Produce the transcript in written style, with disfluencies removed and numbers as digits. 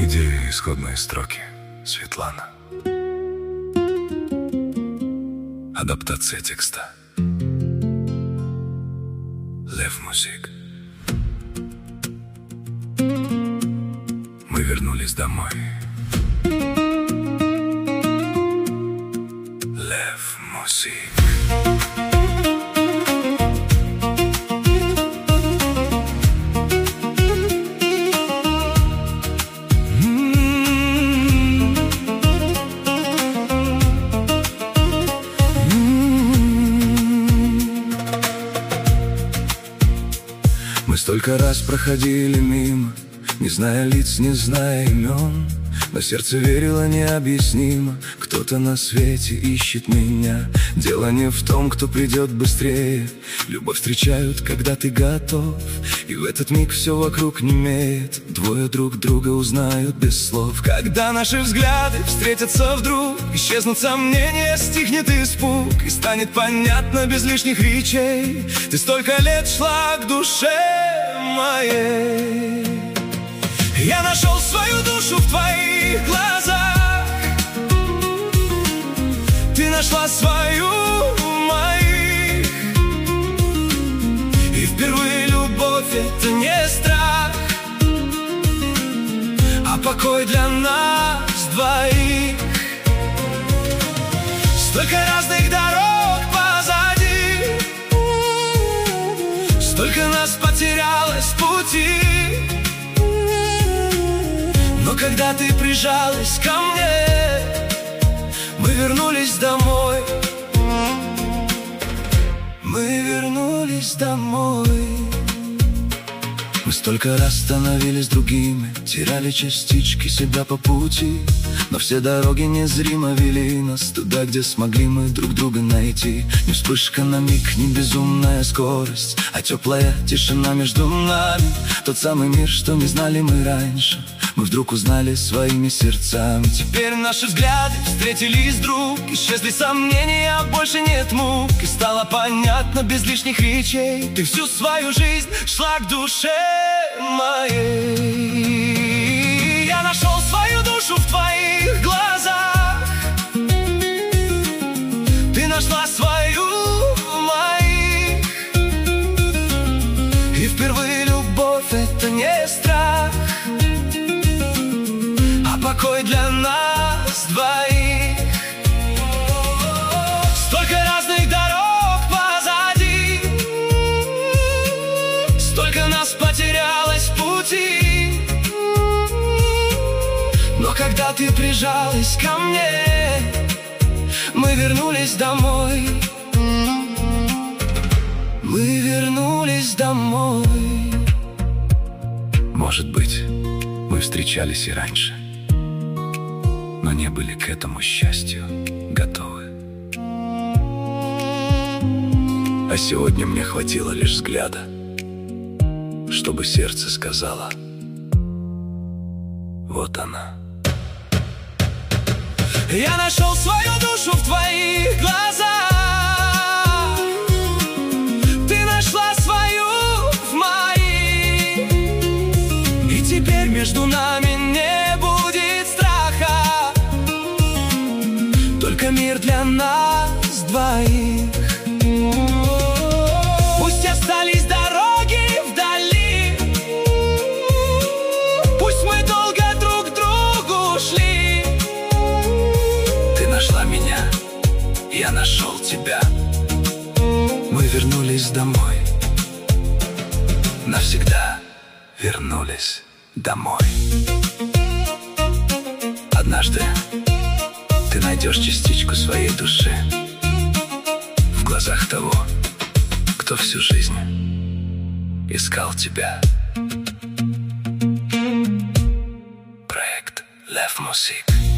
Где исходные строки, Светлана? Адаптация текста. Лев Мусик. Мы вернулись домой. Лев Мусик. Мы столько раз проходили мимо, не зная лиц, не зная имен, но сердце верило необъяснимо. Кто-то на свете ищет меня. Дело не в том, кто придет быстрее. Любовь встречают, когда ты готов, и в этот миг все вокруг немеет. Двое друг друга узнают без слов. Когда наши взгляды встретятся вдруг, исчезнут сомнения, стихнет испуг, и станет понятно без лишних речей: ты столько лет шла к душе моей. Я нашел свою душу в твоих глазах, ты нашла свою в моих. И впервые любовь — это не страх, а покой для нас двоих. Столько разных дорог позади, столько нас потерялось в пути. Но когда ты прижалась ко мне, мы вернулись домой. Мы вернулись домой. Мы столько раз становились другими, теряли частички себя по пути, но все дороги незримо вели нас туда, где смогли мы друг друга найти. Не вспышка на миг, не безумная скорость, а теплая тишина между нами. Тот самый мир, что не знали мы раньше, мы вдруг узнали своими сердцами. Теперь наши взгляды встретились вдруг, исчезли сомнения, больше нет мук, и стало понятно без лишних речей: ты всю свою жизнь шла к душе моей. Я нашел свою душу в твоих глазах, ты нашла свою в моих. И впервые любовь — это не страх, а покой для нас двоих. Столько разных дорог позади, столько нас потерялось в пути. Но когда ты прижалась ко мне, мы вернулись домой. Мы вернулись домой. Может быть, мы встречались и раньше, но не были к этому счастью готовы. А сегодня мне хватило лишь взгляда, чтобы сердце сказало: вот она. Я нашел свою душу в твоих глазах, ты нашла свою в моих. И теперь между нами не будет страха, только мир для нас двоих. Пусть остались дороги вдали, пусть мы долго друг к другу шли. Ты нашла меня, я нашел тебя. Мы вернулись домой, навсегда вернулись домой. Однажды ты найдешь частичку своей души в глазах того, кто всю жизнь искал тебя. Проект Лев Мусик.